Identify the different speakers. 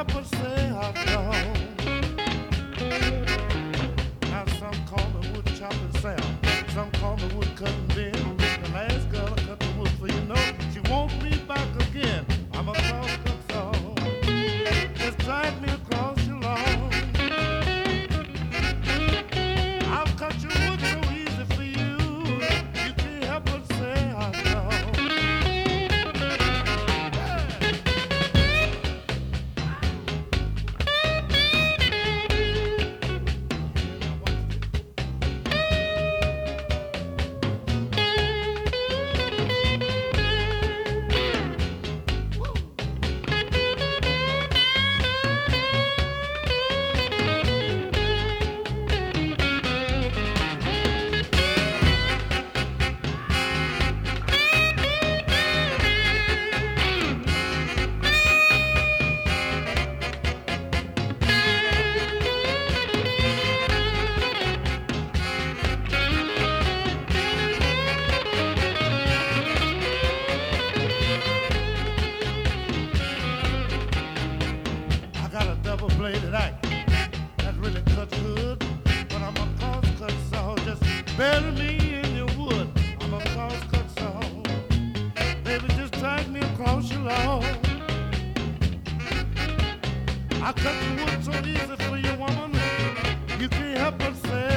Speaker 1: help but say I don't. Now some call me wood chopping Sam, some call me wood cutting Ben. The last girl I cut the wood for, you know, she won't be back again. I'm a cross cut saw, just drag me across your lawn. I'll cut your wood so easy for you, you can't help but say I don't. I got a double-bladed axe that really cuts good, but I'm a cross-cut saw. Just bury me in your wood. I'm a cross-cut saw. Baby, just drag me across your lawn. I cut the wood so easy for you, woman. You can't help but say